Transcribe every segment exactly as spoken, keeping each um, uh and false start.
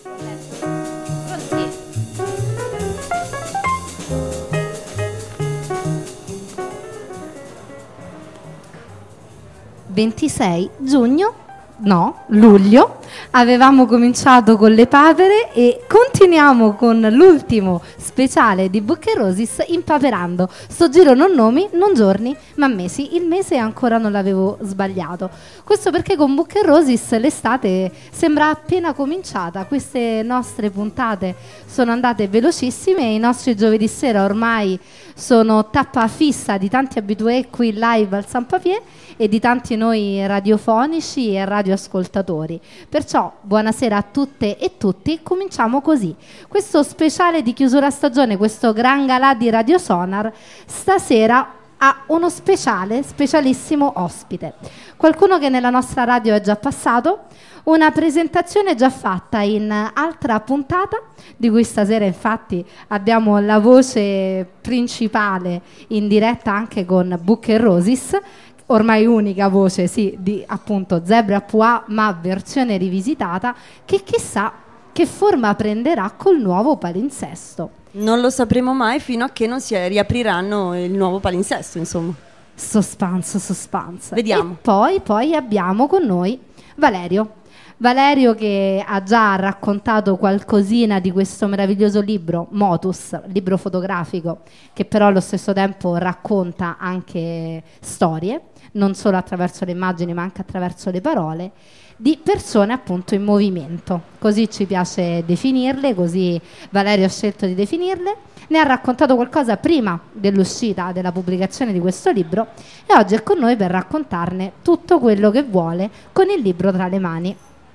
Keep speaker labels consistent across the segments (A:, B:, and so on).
A: ventisei giugno, no, luglio, avevamo cominciato con le papere e continuiamo con l'ultimo speciale di Book and Roses impaperando. Sto giro non nomi, non giorni, ma mesi. Il mese ancora non l'avevo sbagliato. Questo perché con Book and Roses l'estate sembra appena cominciata. Queste nostre puntate sono andate velocissime e i nostri giovedì sera ormai sono tappa fissa di tanti abitué qui live al San Papier e di tanti noi radiofonici e radioascoltatori. Perciò buonasera a tutte e tutti, cominciamo così. Questo speciale di chiusura stagione, questo gran galà di Radio Sonar, stasera ha uno speciale, specialissimo ospite. Qualcuno che nella nostra radio è già passato, una presentazione già fatta in altra puntata, di cui stasera infatti abbiamo la voce principale in diretta anche con Book and Roses, ormai unica voce, sì, di appunto Zebra Pois, ma versione rivisitata, che chissà che forma prenderà col nuovo palinsesto.
B: Non lo sapremo mai fino a che non si riapriranno il nuovo palinsesto, insomma.
A: Suspense, suspense.
B: Vediamo.
A: E poi, poi abbiamo con noi Valerio. Valerio che ha già raccontato qualcosina di questo meraviglioso libro, Motus, libro fotografico, che però allo stesso tempo racconta anche storie, non solo attraverso le immagini ma anche attraverso le parole, di persone appunto in movimento. Così ci piace definirle, così Valerio ha scelto di definirle. Ne ha raccontato qualcosa prima dell'uscita, della pubblicazione di questo libro e oggi è con noi per raccontarne tutto quello che vuole con il libro tra le mani.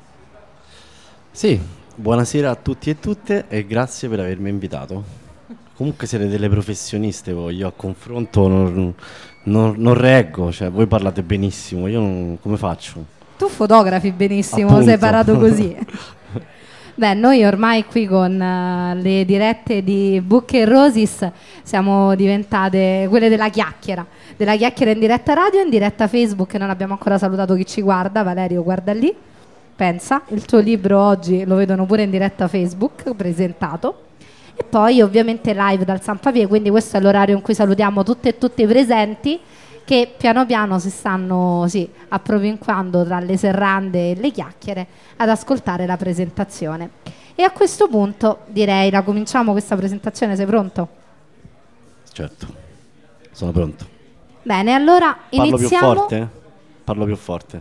C: Sì, buonasera a tutti e tutte e grazie per avermi invitato. Comunque siete delle professioniste voi, io a confronto non, non, non reggo, cioè voi parlate benissimo, io non, come faccio?
A: Tu fotografi benissimo,
C: Appunto.
A: sei parato così. Beh, noi ormai qui con uh, le dirette di Book and Roses siamo diventate quelle della chiacchiera, della chiacchiera in diretta radio e in diretta Facebook. Non abbiamo ancora salutato chi ci guarda. Valerio, guarda lì. Pensa, il tuo libro oggi lo vedono pure in diretta Facebook, presentato. E poi ovviamente live dal San Papier, quindi questo è l'orario in cui salutiamo tutte e tutti i presenti che piano piano si stanno sì, appropinquando tra le serrande e le chiacchiere ad ascoltare la presentazione. E a questo punto direi la cominciamo questa presentazione, sei pronto?
C: Certo, sono pronto.
A: Bene, allora
C: Parlo
A: iniziamo.
C: più forte? Parlo più forte.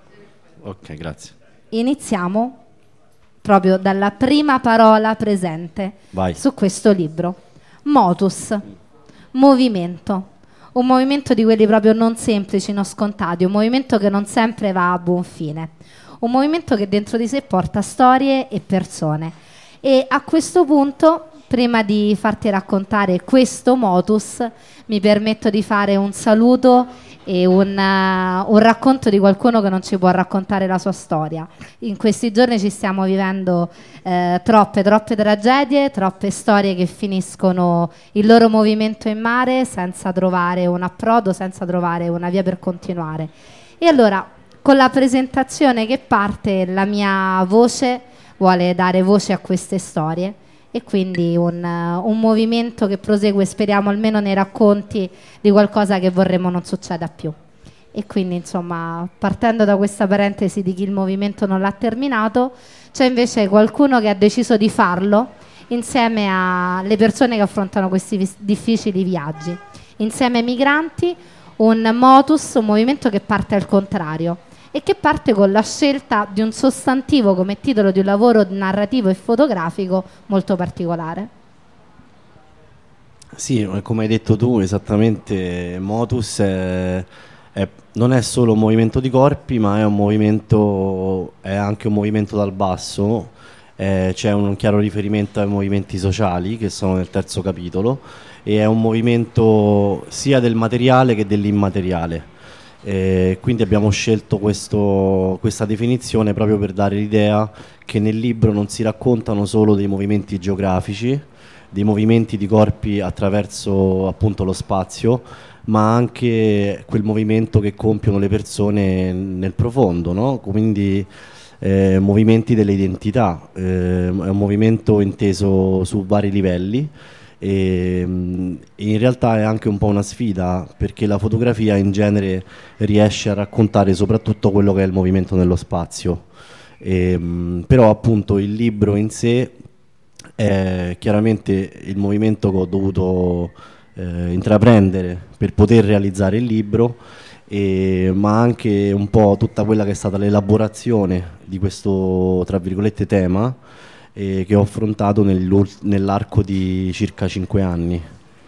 C: Ok, grazie.
A: Iniziamo proprio dalla prima parola presente
C: Vai.
A: su questo libro. Motus, movimento. Un movimento di quelli proprio non semplici, non scontati, un movimento che non sempre va a buon fine, un movimento che dentro di sé porta storie e persone. E a questo punto, prima di farti raccontare questo motus, mi permetto di fare un saluto e un, uh, un racconto di qualcuno che non ci può raccontare la sua storia. In questi giorni ci stiamo vivendo eh, troppe, troppe tragedie, troppe storie che finiscono il loro movimento in mare senza trovare un approdo, senza trovare una via per continuare. E allora, con la presentazione che parte, la mia voce vuole dare voce a queste storie. E quindi un, uh, un movimento che prosegue, speriamo almeno nei racconti, di qualcosa che vorremmo non succeda più. E quindi insomma, partendo da questa parentesi di chi il movimento non l'ha terminato, c'è invece qualcuno che ha deciso di farlo insieme alle persone che affrontano questi vis- difficili viaggi, insieme ai migranti, un motus, un movimento che parte al contrario e che parte con la scelta di un sostantivo come titolo di un lavoro narrativo e fotografico molto particolare.
C: Sì, come hai detto tu, esattamente, Motus è, è, non è solo un movimento di corpi, ma è un movimento, è anche un movimento dal basso. Eh, c'è un chiaro riferimento ai movimenti sociali che sono nel terzo capitolo e è un movimento sia del materiale che dell'immateriale. Eh, quindi abbiamo scelto questo, questa definizione proprio per dare l'idea che nel libro non si raccontano solo dei movimenti geografici, dei movimenti di corpi attraverso appunto lo spazio, ma anche quel movimento che compiono le persone nel profondo, no? Quindi eh, movimenti delle identità, eh, è un movimento inteso su vari livelli. E, in realtà è anche un po' una sfida, perché la fotografia in genere riesce a raccontare soprattutto quello che è il movimento nello spazio, e, però appunto il libro in sé è chiaramente il movimento che ho dovuto eh, intraprendere per poter realizzare il libro, e, ma anche un po' tutta quella che è stata l'elaborazione di questo, tra virgolette, tema, eh, che ho affrontato nell'arco di circa cinque anni.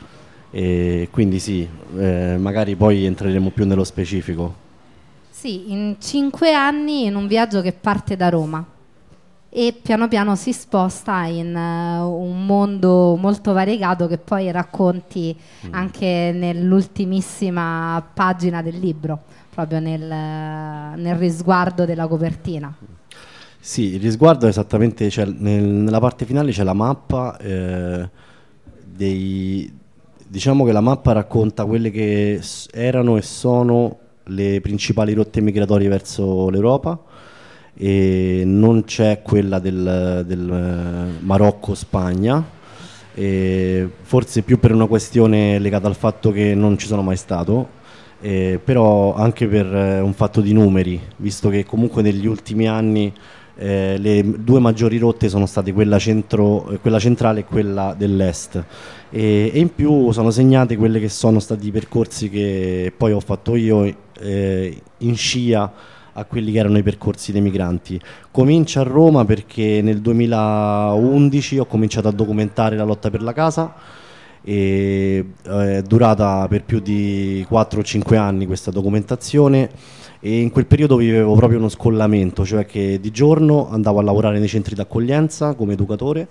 C: E quindi sì, eh, magari poi entreremo più nello specifico.
A: Sì, in cinque anni in un viaggio che parte da Roma e piano piano si sposta in uh, un mondo molto variegato che poi racconti mm. anche nell'ultimissima pagina del libro, proprio nel, nel risguardo della copertina.
C: Sì, il risguardo è esattamente, cioè, nel, nella parte finale c'è la mappa, eh, dei, diciamo che la mappa racconta quelle che erano e sono le principali rotte migratorie verso l'Europa, e non c'è quella del, del Marocco-Spagna, e forse più per una questione legata al fatto che non ci sono mai stato, eh, però anche per un fatto di numeri, visto che comunque negli ultimi anni eh, le due maggiori rotte sono state quella, centro, quella centrale e quella dell'est, e, e in più sono segnate quelle che sono stati i percorsi che poi ho fatto io eh, in scia a quelli che erano i percorsi dei migranti. Comincia a Roma perché nel duemilaundici ho cominciato a documentare la lotta per la casa, e è durata per più di quattro o cinque anni questa documentazione, e in quel periodo vivevo proprio uno scollamento, cioè che di giorno andavo a lavorare nei centri d'accoglienza come educatore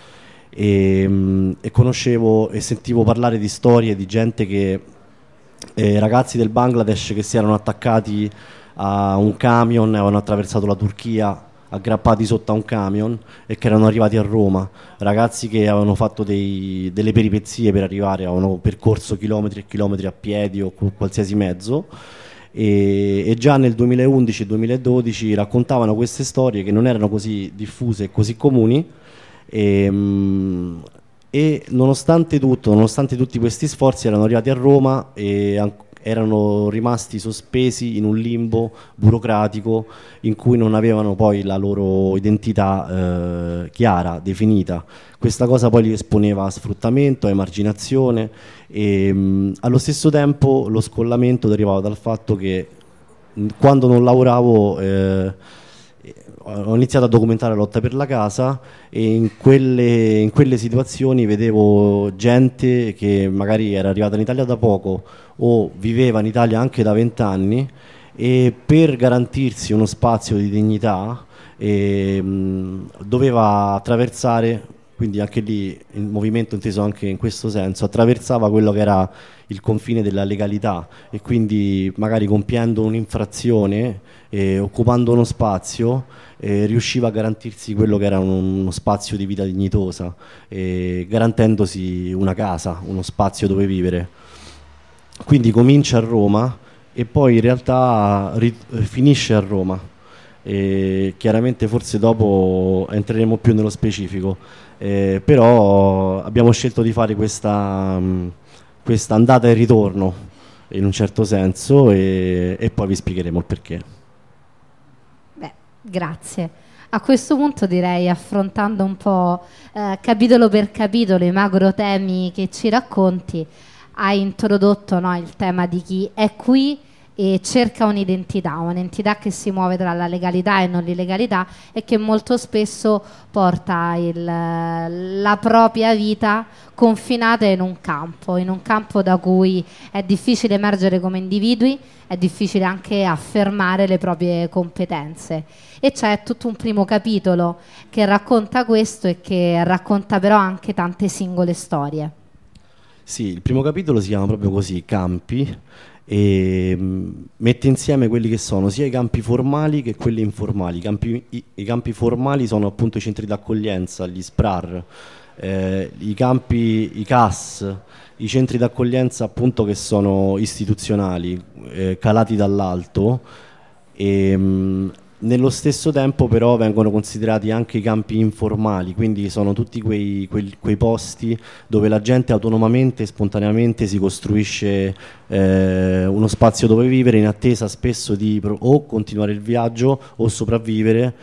C: e, e conoscevo e sentivo parlare di storie di gente che eh, ragazzi del Bangladesh che si erano attaccati a un camion, avevano attraversato la Turchia aggrappati sotto a un camion e che erano arrivati a Roma, ragazzi che avevano fatto dei, delle peripezie per arrivare, avevano percorso chilometri e chilometri a piedi o con qualsiasi mezzo, e, e già nel duemilaundici e duemiladodici raccontavano queste storie che non erano così diffuse e così comuni, e, e nonostante tutto, nonostante tutti questi sforzi erano arrivati a Roma e an- erano rimasti sospesi in un limbo burocratico in cui non avevano poi la loro identità eh, chiara, definita. Questa cosa poi li esponeva a sfruttamento, a emarginazione, e mh, allo stesso tempo lo scollamento derivava dal fatto che mh, quando non lavoravo eh, ho iniziato a documentare la lotta per la casa, e in quelle, in quelle situazioni vedevo gente che magari era arrivata in Italia da poco o viveva in Italia anche da vent'anni, e per garantirsi uno spazio di dignità e, mh, doveva attraversare, quindi anche lì il movimento inteso anche in questo senso, attraversava quello che era il confine della legalità, e quindi magari compiendo un'infrazione e occupando uno spazio eh, riusciva a garantirsi quello che era un, uno spazio di vita dignitosa, eh, garantendosi una casa, uno spazio dove vivere. Quindi comincia a Roma e poi in realtà ri- finisce a Roma, e chiaramente forse dopo entreremo più nello specifico, eh, però abbiamo scelto di fare questa, mh, questa andata e ritorno in un certo senso, e, e poi vi spiegheremo il perché.
A: Beh, grazie. A questo punto direi, affrontando un po' eh, capitolo per capitolo i macro temi che ci racconti, hai introdotto, no, il tema di chi è qui e cerca un'identità, un'entità che si muove tra la legalità e non l'illegalità, e che molto spesso porta il, la propria vita confinata in un campo, in un campo da cui è difficile emergere come individui, è difficile anche affermare le proprie competenze. E c'è tutto un primo capitolo che racconta questo e che racconta però anche tante singole storie.
C: Sì, il primo capitolo si chiama proprio così, Campi, e mh, mette insieme quelli che sono sia i campi formali che quelli informali. I campi, i, i campi formali sono appunto i centri d'accoglienza, gli S P R A R, eh, i campi, i C A S, i centri d'accoglienza appunto che sono istituzionali, eh, calati dall'alto, e mh, nello stesso tempo però vengono considerati anche i campi informali, quindi sono tutti quei, quei, quei posti dove la gente autonomamente e spontaneamente si costruisce eh, uno spazio dove vivere in attesa spesso di pro- o continuare il viaggio o sopravvivere,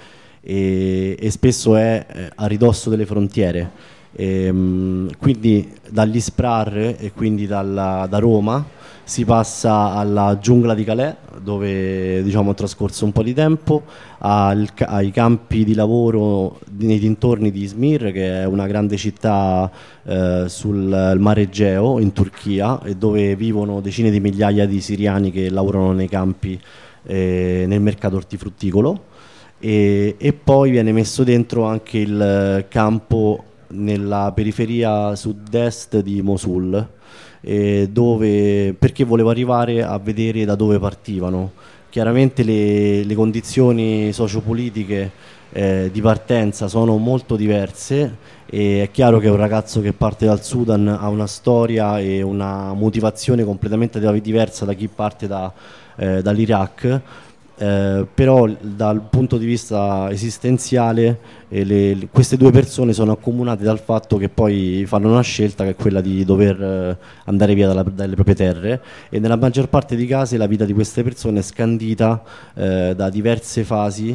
C: e, e spesso è eh, a ridosso delle frontiere. E, mh, quindi dagli S P R A R e quindi dalla, da Roma si passa alla giungla di Calais, dove diciamo ho trascorso un po' di tempo, al, ai campi di lavoro nei dintorni di Izmir, che è una grande città eh, sul mare Egeo in Turchia, e dove vivono decine di migliaia di siriani che lavorano nei campi eh, nel mercato ortifrutticolo, e, e poi viene messo dentro anche il campo nella periferia sud-est di Mosul, eh, dove, perché volevo arrivare a vedere da dove partivano. Chiaramente le, le condizioni sociopolitiche eh, di partenza sono molto diverse, e è chiaro che un ragazzo che parte dal Sudan ha una storia e una motivazione completamente diversa da chi parte da, eh, dall'Iraq. Eh, però dal punto di vista esistenziale eh, le, le, queste due persone sono accomunate dal fatto che poi fanno una scelta, che è quella di dover eh, andare via dalla, dalle proprie terre, e nella maggior parte dei casi la vita di queste persone è scandita eh, da diverse fasi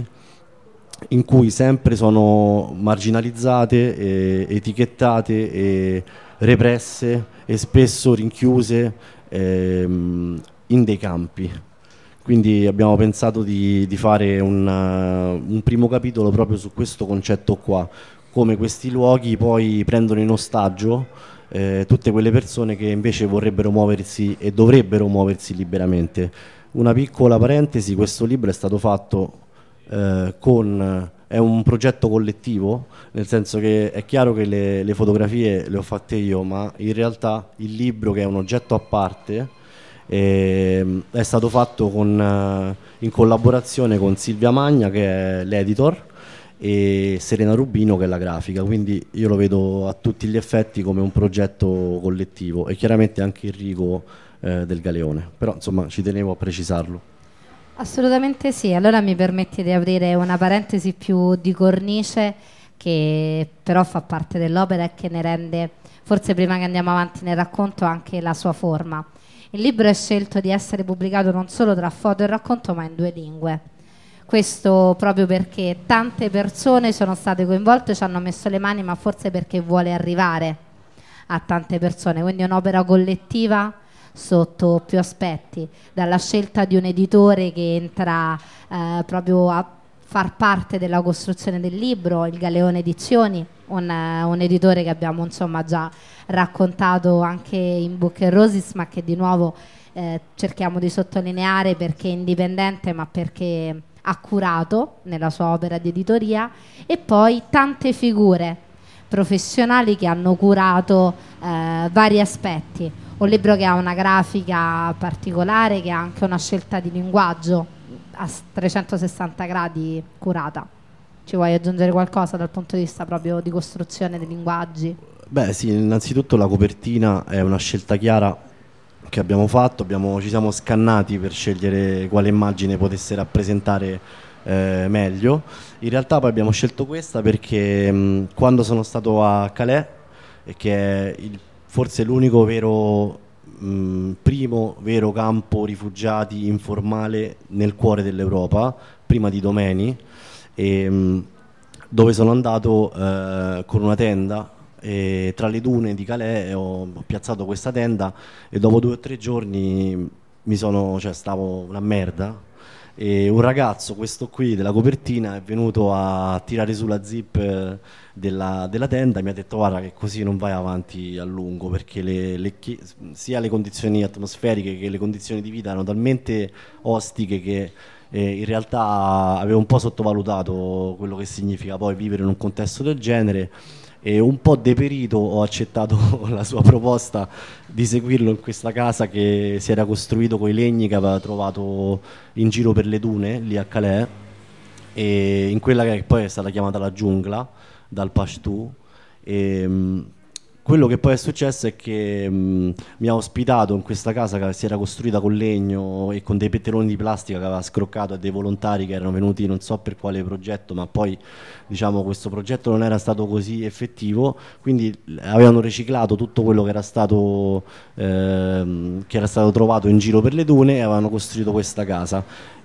C: in cui sempre sono marginalizzate, eh, etichettate e represse, e spesso rinchiuse ehm, in dei campi. Quindi abbiamo pensato di, di fare un, uh, un primo capitolo proprio su questo concetto qua, come questi luoghi poi prendono in ostaggio eh, tutte quelle persone che invece vorrebbero muoversi e dovrebbero muoversi liberamente. Una piccola parentesi: questo libro è stato fatto eh, con... è un progetto collettivo, nel senso che è chiaro che le, le fotografie le ho fatte io, ma in realtà il libro, che è un oggetto a parte, E, è stato fatto con, in collaborazione con Silvia Magna, che è l'editor, e Serena Rubino, che è la grafica. Quindi io lo vedo a tutti gli effetti come un progetto collettivo, e chiaramente anche Enrico eh, del Galeone, però insomma ci tenevo a precisarlo.
A: Assolutamente sì. Allora mi permetti di aprire una parentesi più di cornice, che però fa parte dell'opera e che ne rende, forse prima che andiamo avanti nel racconto, anche la sua forma. Il libro è scelto di essere pubblicato non solo tra foto e racconto, ma in due lingue. Questo proprio perché tante persone sono state coinvolte, ci hanno messo le mani, ma forse perché vuole arrivare a tante persone. Quindi è un'opera collettiva sotto più aspetti, dalla scelta di un editore che entra eh, proprio a far parte della costruzione del libro, il Galeone Edizioni, un, un editore che abbiamo insomma già raccontato anche in Book and Roses, ma che di nuovo eh, cerchiamo di sottolineare perché è indipendente, ma perché accurato nella sua opera di editoria, e poi tante figure professionali che hanno curato eh, vari aspetti. Un libro che ha una grafica particolare, che ha anche una scelta di linguaggio a trecentosessanta gradi curata. Ci vuoi aggiungere qualcosa dal punto di vista proprio di costruzione dei linguaggi?
C: Beh sì, innanzitutto la copertina è una scelta chiara che abbiamo fatto, abbiamo, ci siamo scannati per scegliere quale immagine potesse rappresentare eh, meglio. In realtà poi abbiamo scelto questa perché mh, quando sono stato a Calais, che è il, forse l'unico vero mh, primo vero campo rifugiati informale nel cuore dell'Europa, prima di Domeni, e, mh, dove sono andato eh, con una tenda e tra le dune di Calais ho, ho piazzato questa tenda, e dopo due o tre giorni mi sono, cioè stavo una merda, e un ragazzo, questo qui della copertina, è venuto a tirare su la zip della, della tenda e mi ha detto: guarda che così non vai avanti a lungo, perché le, le, sia le condizioni atmosferiche che le condizioni di vita erano talmente ostiche che eh, in realtà avevo un po' sottovalutato quello che significa poi vivere in un contesto del genere. E un po' deperito ho accettato la sua proposta di seguirlo in questa casa che si era costruito con i legni che aveva trovato in giro per le dune lì a Calais, e in quella che poi è stata chiamata la giungla dal Pashtu. E, quello che poi è successo è che mh, mi ha ospitato in questa casa che si era costruita con legno e con dei petteroni di plastica che aveva scroccato, a dei volontari che erano venuti non so per quale progetto, ma poi diciamo questo progetto non era stato così effettivo, quindi avevano riciclato tutto quello che era stato ehm, che era stato trovato in giro per le dune e avevano costruito questa casa.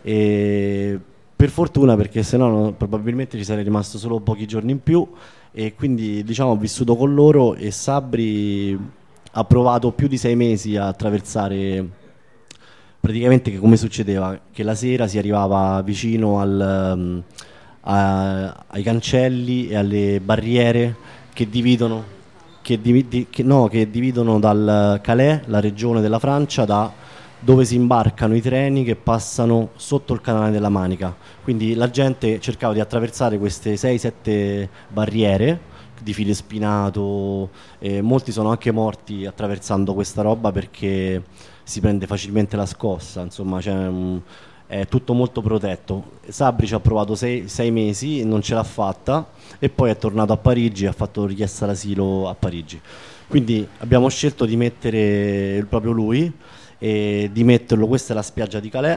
C: E per fortuna, perché sennò no, probabilmente ci sarei rimasto solo pochi giorni in più, e quindi diciamo ho vissuto con loro, e Sabri ha provato più di sei mesi a attraversare, praticamente, che come succedeva? Che la sera si arrivava vicino al, um, a- ai cancelli e alle barriere che dividono, che, divi- di- che- no, che dividono dal Calais, la regione della Francia, da dove si imbarcano i treni che passano sotto il canale della Manica. Quindi la gente cercava di attraversare queste sei sette barriere di file spinato, e molti sono anche morti attraversando questa roba perché si prende facilmente la scossa, insomma, c'è un- è tutto molto protetto. Sabri ci ha provato sei, sei mesi, non ce l'ha fatta, e poi è tornato a Parigi e ha fatto richiesta d'asilo a Parigi. Quindi abbiamo scelto di mettere proprio lui, e di metterlo, questa è la spiaggia di Calais,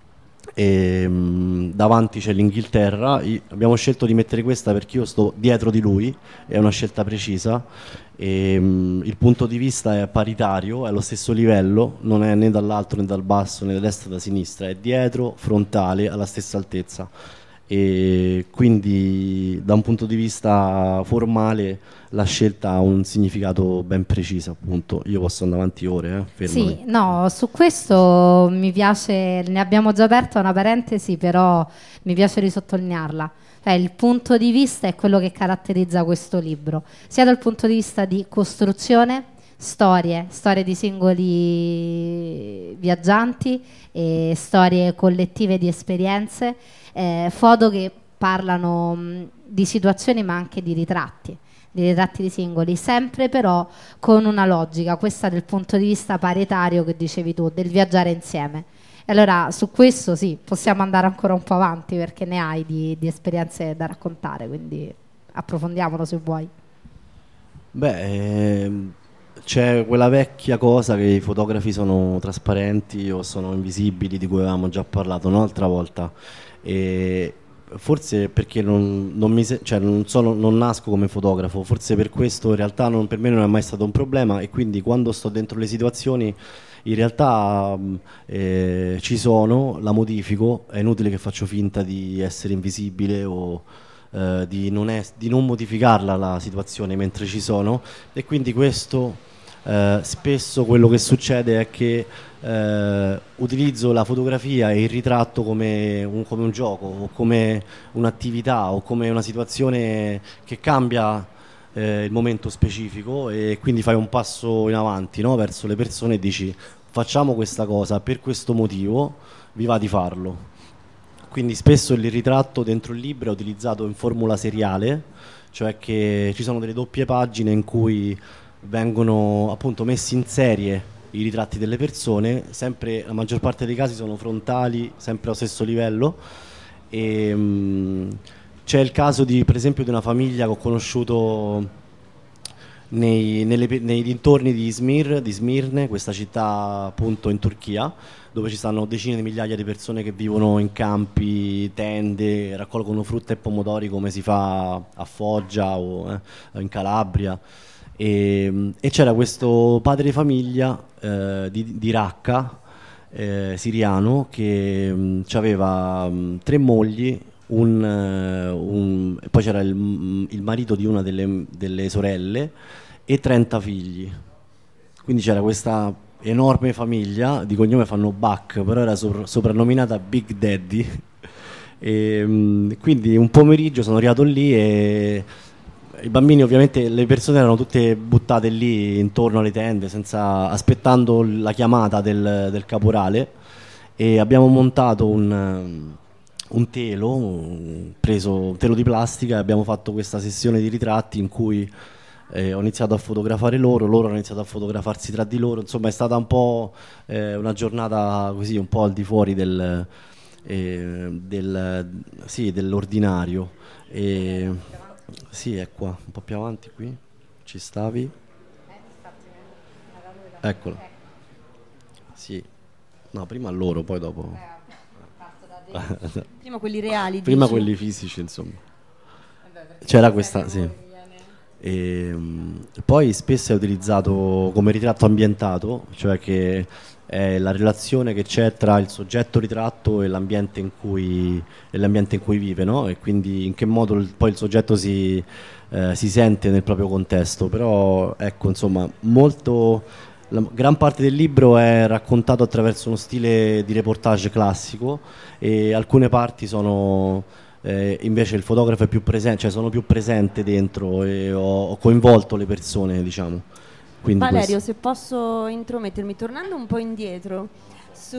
C: e, mh, davanti c'è l'Inghilterra. I- abbiamo scelto di mettere questa perché io sto dietro di lui, è una scelta precisa, e, mh, il punto di vista è paritario, è allo stesso livello, non è né dall'alto né dal basso né da destra né da sinistra, è dietro, frontale, alla stessa altezza, e quindi da un punto di vista formale la scelta ha un significato ben preciso, appunto. Io posso andare avanti ore, eh? Fermami.
A: Sì, no, su questo mi piace, ne abbiamo già aperta una parentesi, però mi piace risottolinearla. Cioè, il punto di vista è quello che caratterizza questo libro, sia dal punto di vista di costruzione, storie, storie di singoli viaggianti, e storie collettive di esperienze, eh, foto che parlano mh, di situazioni ma anche di ritratti di ritratti di singoli, sempre però con una logica, questa del punto di vista paritario che dicevi tu, del viaggiare insieme. E allora su questo sì, possiamo andare ancora un po' avanti, perché ne hai di, di esperienze da raccontare, quindi approfondiamolo se vuoi.
C: Beh, ehm, c'è quella vecchia cosa che i fotografi sono trasparenti o sono invisibili, di cui avevamo già parlato un'altra volta, e forse perché non, non mi se- cioè non, sono, non nasco come fotografo, forse per questo in realtà non- per me non è mai stato un problema, e quindi quando sto dentro le situazioni in realtà mh, eh, ci sono, la modifico, è inutile che faccio finta di essere invisibile o eh, di, non es- di non modificarla la situazione mentre ci sono, e quindi questo eh, spesso quello che succede è che eh, utilizzo la fotografia e il ritratto come un, come un gioco, o come un'attività, o come una situazione che cambia eh, il momento specifico, e quindi fai un passo in avanti, no? Verso le persone, e dici facciamo questa cosa per questo motivo, vi va di farlo. Quindi spesso il ritratto dentro il libro è utilizzato in formula seriale, cioè che ci sono delle doppie pagine in cui vengono appunto messi in serie i ritratti delle persone, sempre, la maggior parte dei casi sono frontali, sempre allo stesso livello, e mh, c'è il caso di, per esempio, di una famiglia che ho conosciuto nei, nelle pe- nei dintorni di Izmir, di Smirne, questa città appunto in Turchia, dove ci stanno decine di migliaia di persone che vivono in campi, tende, raccolgono frutta e pomodori come si fa a Foggia o eh, in Calabria. E, e c'era questo padre di famiglia eh, di, di Raqqa, eh, siriano, che mh, aveva mh, tre mogli, un, eh, un- e poi c'era il, mh, il marito di una delle, delle sorelle, e trenta figli. Quindi c'era questa enorme famiglia, di cognome fanno Bach, però era sopra- soprannominata Big Daddy. E, mh, quindi un pomeriggio sono arrivato lì, e i bambini, ovviamente, le persone erano tutte buttate lì intorno alle tende, senza, aspettando la chiamata del, del caporale, e abbiamo montato un, un telo, un- preso un telo di plastica, e abbiamo fatto questa sessione di ritratti in cui eh, ho iniziato a fotografare loro, loro hanno iniziato a fotografarsi tra di loro, insomma è stata un po' eh, una giornata così, un po' al di fuori del, eh, del, sì, dell'ordinario. E, sì, è qua, un po' più avanti qui, ci stavi. Eccola. Sì. No, prima loro, poi dopo.
B: Prima quelli reali.
C: Prima
B: dici?
C: quelli fisici, insomma. C'era questa, sì. E, um, poi spesso è utilizzato come ritratto ambientato, cioè che è la relazione che c'è tra il soggetto ritratto e l'ambiente in cui, e l'ambiente in cui vive, no? E quindi in che modo il, poi il soggetto si, eh, si sente nel proprio contesto. Però ecco, insomma, molto, la gran parte del libro è raccontato attraverso uno stile di reportage classico e alcune parti sono eh, invece il fotografo è più presente, cioè sono più presente dentro e ho, ho coinvolto le persone, diciamo. Quindi
B: Valerio,
C: questo.
B: se posso intromettermi, tornando un po' indietro su,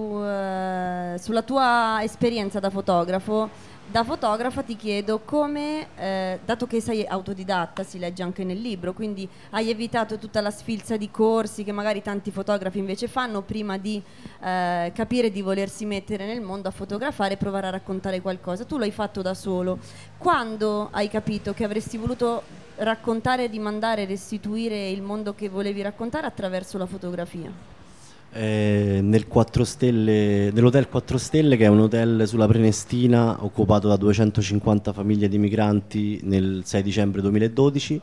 B: eh, sulla tua esperienza da fotografo, da fotografa ti chiedo come, eh, dato che sei autodidatta, si legge anche nel libro, quindi hai evitato tutta la sfilza di corsi che magari tanti fotografi invece fanno prima di eh, capire di volersi mettere nel mondo a fotografare e provare a raccontare qualcosa. Tu l'hai fatto da solo. Quando hai capito che avresti voluto raccontare, dimandare, restituire il mondo che volevi raccontare attraverso la fotografia?
C: Eh, nel quattro stelle, nell'hotel quattro Stelle, che è un hotel sulla Prenestina occupato da duecentocinquanta famiglie di migranti nel sei dicembre duemiladodici,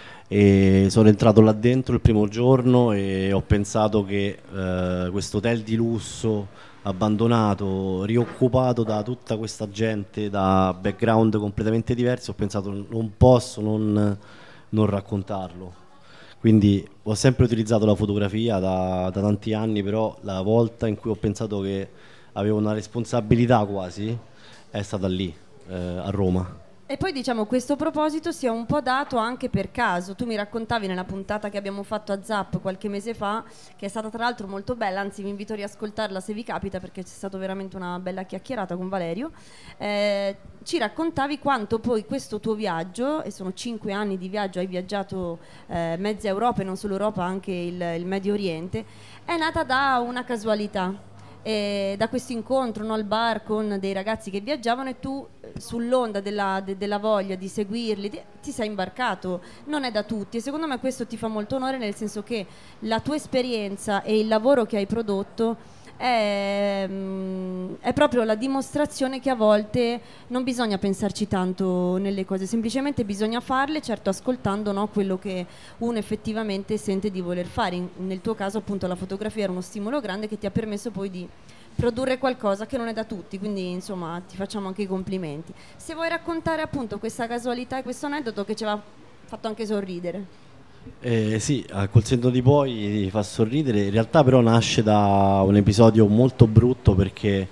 C: e sono entrato là dentro il primo giorno e ho pensato che eh, questo hotel di lusso abbandonato, rioccupato da tutta questa gente da background completamente diversi, ho pensato non posso non, non raccontarlo. Quindi ho sempre utilizzato la fotografia da, da tanti anni, però la volta in cui ho pensato che avevo una responsabilità quasi è stata lì, eh, a Roma.
B: E poi diciamo questo proposito sia un po' dato anche per caso. Tu mi raccontavi nella puntata che abbiamo fatto a Zap qualche mese fa, che è stata tra l'altro molto bella, anzi vi invito a riascoltarla se vi capita perché c'è stata veramente una bella chiacchierata con Valerio. Eh, ci raccontavi quanto poi questo tuo viaggio, e sono cinque anni di viaggio, hai viaggiato eh, mezza Europa e non solo Europa, anche il, il Medio Oriente, è nata da una casualità. E da questo incontro, no, al bar con dei ragazzi che viaggiavano e tu sull'onda della, de, della voglia di seguirli di, ti sei imbarcato. Non è da tutti e secondo me questo ti fa molto onore, nel senso che la tua esperienza e il lavoro che hai prodotto è, mm, è proprio la dimostrazione che a volte non bisogna pensarci tanto nelle cose, semplicemente bisogna farle, certo ascoltando, no, quello che uno effettivamente sente di voler fare. In, nel tuo caso appunto la fotografia era uno stimolo grande che ti ha permesso poi di produrre qualcosa che non è da tutti, quindi insomma ti facciamo anche i complimenti. Se vuoi raccontare appunto questa casualità e questo aneddoto che ci aveva fatto anche sorridere.
C: Eh, sì, eh, col senno di poi fa sorridere, in realtà però nasce da un episodio molto brutto perché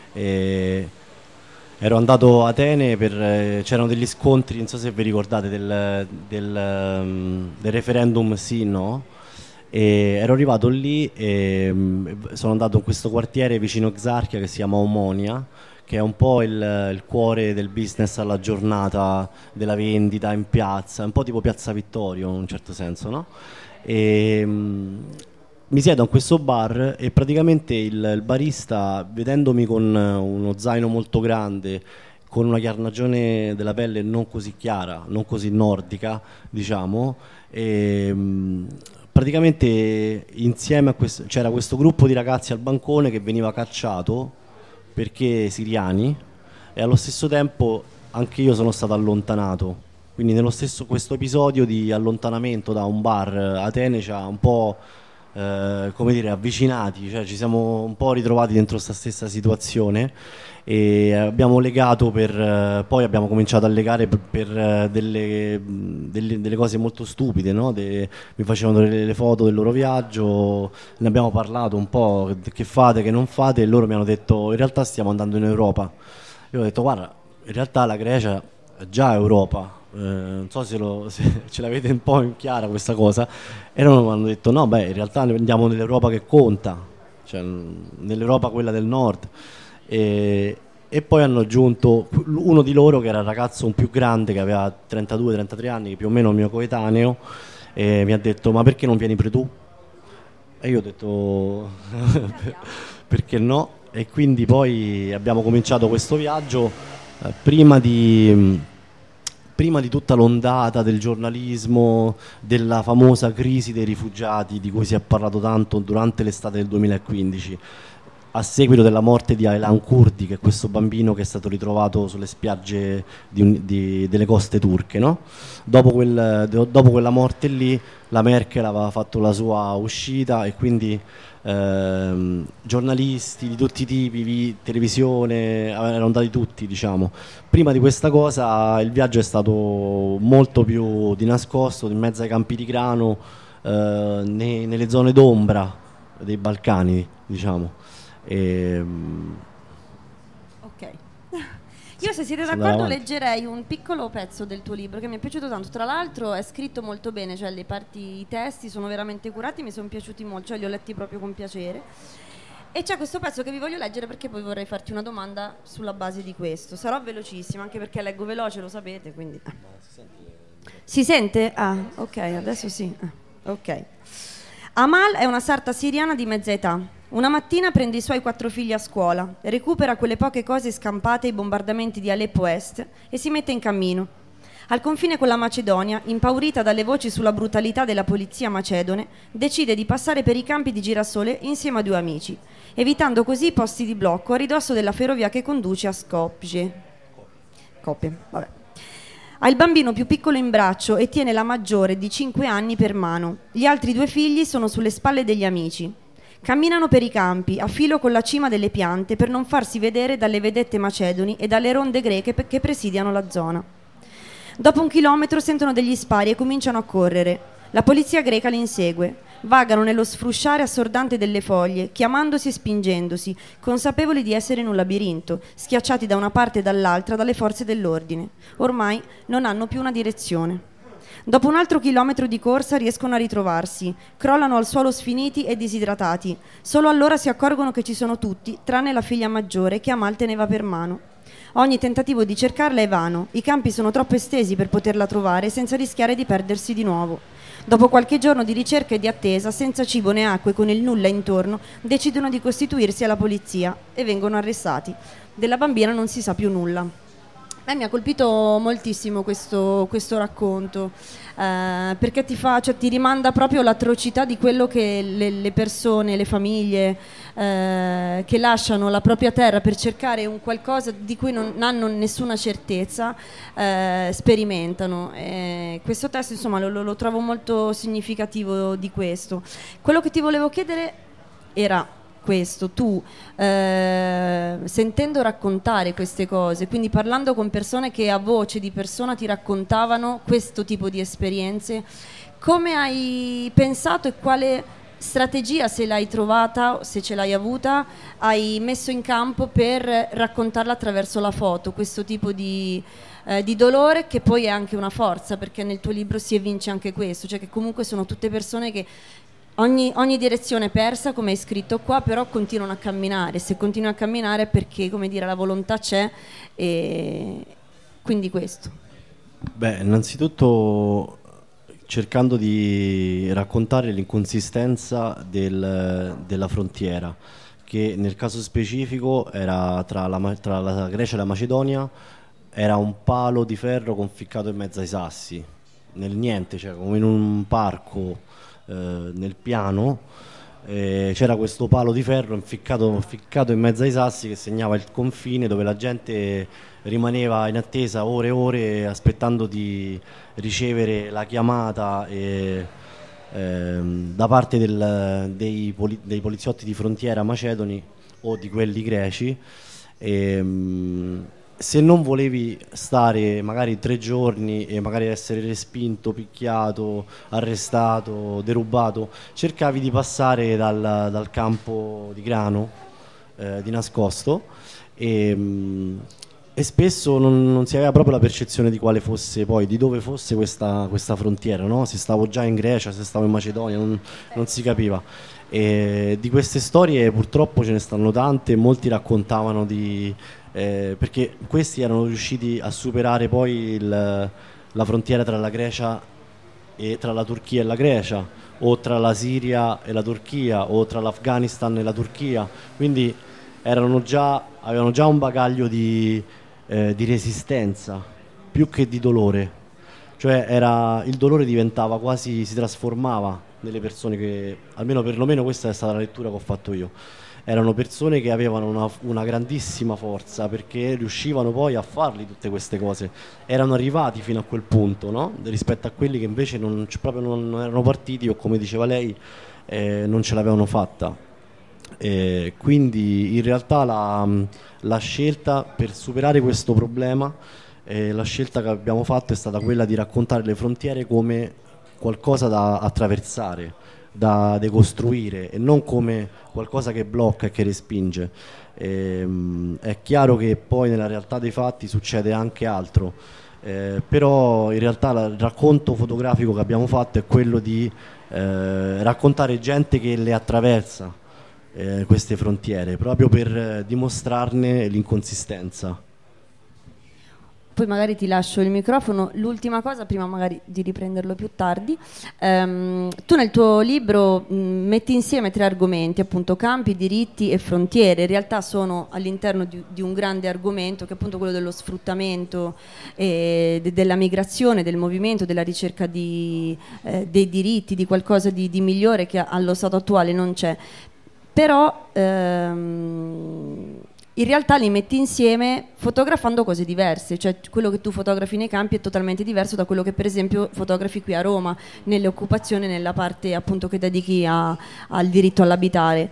C: eh, ero andato a Atene per, eh, c'erano degli scontri, non so se vi ricordate, del, del, um, del referendum sì, no? E ero arrivato lì e um, sono andato in questo quartiere vicino Xarchia che si chiama Omonia, che è un po' il, il cuore del business alla giornata della vendita in piazza, un po' tipo Piazza Vittorio in un certo senso, no? E, um, mi siedo in questo bar e praticamente il, il barista, vedendomi con uno zaino molto grande, con una carnagione della pelle non così chiara, non così nordica, diciamo, e, um, praticamente insieme a questo c'era questo gruppo di ragazzi al bancone che veniva cacciato perché siriani, e allo stesso tempo anche io sono stato allontanato, quindi nello stesso questo episodio di allontanamento da un bar a Atene ci ha un po' eh, come dire avvicinati, cioè ci siamo un po' ritrovati dentro questa stessa situazione e abbiamo legato per eh, poi abbiamo cominciato a legare per, per eh, delle, delle, delle cose molto stupide, no? De, mi facevano le, le foto del loro viaggio, ne abbiamo parlato un po', che fate, che non fate, e loro mi hanno detto in realtà stiamo andando in Europa. Io ho detto guarda, in realtà la Grecia è già Europa, eh, non so se, lo, se ce l'avete un po' in chiara questa cosa, e loro mi hanno detto no, beh in realtà andiamo nell'Europa che conta, cioè nell'Europa quella del nord. E, e poi hanno aggiunto uno di loro che era il ragazzo un più grande che aveva trentadue trentatré anni, che più o meno il mio coetaneo, e mi ha detto ma perché non vieni pure tu? E io ho detto perché no? E quindi poi abbiamo cominciato questo viaggio. Eh, prima di prima di tutta l'ondata del giornalismo, della famosa crisi dei rifugiati di cui si è parlato tanto durante l'estate del duemilaquindici, a seguito della morte di Aylan Kurdi, che è questo bambino che è stato ritrovato sulle spiagge di un, di, delle coste turche, no? Dopo, quel, de, dopo quella morte lì, la Merkel aveva fatto la sua uscita e quindi ehm, giornalisti di tutti i tipi, vi, televisione, erano andati tutti, diciamo. Prima di questa cosa il viaggio è stato molto più di nascosto, in mezzo ai campi di grano, eh, ne, nelle zone d'ombra dei Balcani, diciamo. E,
B: ok. Io, se siete d'accordo, leggerei un piccolo pezzo del tuo libro che mi è piaciuto tanto. Tra l'altro è scritto molto bene, cioè le parti, i testi sono veramente curati, mi sono piaciuti molto, cioè li ho letti proprio con piacere. E c'è questo pezzo che vi voglio leggere perché poi vorrei farti una domanda sulla base di questo. Sarò velocissima, anche perché leggo veloce, lo sapete, quindi si sente? Ah, ok, adesso sì. Ah, ok. Amal è una sarta siriana di mezza età. Una mattina prende i suoi quattro figli a scuola, recupera quelle poche cose scampate ai bombardamenti di Aleppo Est e si mette in cammino. Al confine con la Macedonia, impaurita dalle voci sulla brutalità della polizia macedone, decide di passare per i campi di girasole insieme a due amici, evitando così i posti di blocco a ridosso della ferrovia che conduce a Skopje. Skopje, vabbè. Ha il bambino più piccolo in braccio e tiene la maggiore di cinque anni per mano. Gli altri due figli sono sulle spalle degli amici. Camminano per i campi, a filo con la cima delle piante, per non farsi vedere dalle vedette macedoni e dalle ronde greche che presidiano la zona. Dopo un chilometro sentono degli spari e cominciano a correre. La polizia greca li insegue. Vagano nello sfrusciare assordante delle foglie, chiamandosi e spingendosi, consapevoli di essere in un labirinto, schiacciati da una parte e dall'altra dalle forze dell'ordine. Ormai non hanno più una direzione. Dopo un altro chilometro di corsa riescono a ritrovarsi, crollano al suolo sfiniti e disidratati. Solo allora si accorgono che ci sono tutti, tranne la figlia maggiore che Amal teneva per mano. Ogni tentativo di cercarla è vano, i campi sono troppo estesi per poterla trovare senza rischiare di perdersi di nuovo. Dopo qualche giorno di ricerca e di attesa, senza cibo né acqua e con il nulla intorno, decidono di costituirsi alla polizia e vengono arrestati. Della bambina non si sa più nulla. A me mi ha colpito moltissimo questo, questo racconto, eh, perché ti, fa, cioè, ti rimanda proprio l'atrocità di quello che le, le persone, le famiglie eh, che lasciano la propria terra per cercare un qualcosa di cui non hanno nessuna certezza, eh, sperimentano. E questo testo, insomma, lo, lo trovo molto significativo di questo. Quello che ti volevo chiedere era questo: tu eh, sentendo raccontare queste cose, quindi parlando con persone che a voce di persona ti raccontavano questo tipo di esperienze, come hai pensato e quale strategia, se l'hai trovata, se ce l'hai avuta, hai messo in campo per raccontarla attraverso la foto, questo tipo di, eh, di dolore, che poi è anche una forza, perché nel tuo libro si evince anche questo, cioè che comunque sono tutte persone che Ogni, ogni direzione è persa, come hai scritto qua, però continuano a camminare. Se continuano a camminare è perché, come dire, la volontà c'è, e quindi questo.
C: Beh, innanzitutto cercando di raccontare l'inconsistenza del, della frontiera, che nel caso specifico era tra la, tra la Grecia e la Macedonia, era un palo di ferro conficcato in mezzo ai sassi, nel niente, cioè come in un parco. Eh, nel piano eh, c'era questo palo di ferro inficcato, ficcato in mezzo ai sassi che segnava il confine, dove la gente rimaneva in attesa ore e ore aspettando di ricevere la chiamata e, ehm, da parte del, dei, poli, dei poliziotti di frontiera macedoni o di quelli greci. E, se non volevi stare magari tre giorni e magari essere respinto, picchiato, arrestato, derubato, cercavi di passare dal, dal campo di grano eh, di nascosto e, mh, e spesso non, non si aveva proprio la percezione di quale fosse poi, di dove fosse questa, questa frontiera, no? Se stavo già in Grecia, se stavo in Macedonia, non, non si capiva. E di queste storie purtroppo ce ne stanno tante, molti raccontavano di... Eh, perché questi erano riusciti a superare poi il, la frontiera tra la Grecia e tra la Turchia e la Grecia, o tra la Siria e la Turchia, o tra l'Afghanistan e la Turchia, quindi erano già, avevano già un bagaglio di, eh, di resistenza più che di dolore, cioè era, il dolore diventava quasi, si trasformava nelle persone che, almeno perlomeno questa è stata la lettura che ho fatto io, erano persone che avevano una, una grandissima forza perché riuscivano poi a farli tutte queste cose, erano arrivati fino a quel punto, no? Rispetto a quelli che invece non, proprio non erano partiti o, come diceva lei, eh, non ce l'avevano fatta. Eh, quindi in realtà la, la scelta per superare questo problema, eh, la scelta che abbiamo fatto è stata quella di raccontare le frontiere come qualcosa da attraversare, da decostruire e non come qualcosa che blocca e che respinge. Ehm, è chiaro che poi nella realtà dei fatti succede anche altro, eh, però in realtà la- il racconto fotografico che abbiamo fatto è quello di eh, raccontare gente che le attraversa, eh, queste frontiere, proprio per eh, dimostrarne l'inconsistenza.
B: Poi magari ti lascio il microfono. L'ultima cosa, prima magari di riprenderlo più tardi. Ehm, tu nel tuo libro mh, metti insieme tre argomenti, appunto campi, diritti e frontiere. In realtà sono all'interno di, di un grande argomento che è appunto quello dello sfruttamento, e de- della migrazione, del movimento, della ricerca di, eh, dei diritti, di qualcosa di, di migliore che allo stato attuale non c'è. Però ehm, in realtà li metti insieme fotografando cose diverse, cioè quello che tu fotografi nei campi è totalmente diverso da quello che per esempio fotografi qui a Roma, nelle occupazioni, nella parte appunto che dedichi a- al diritto all'abitare.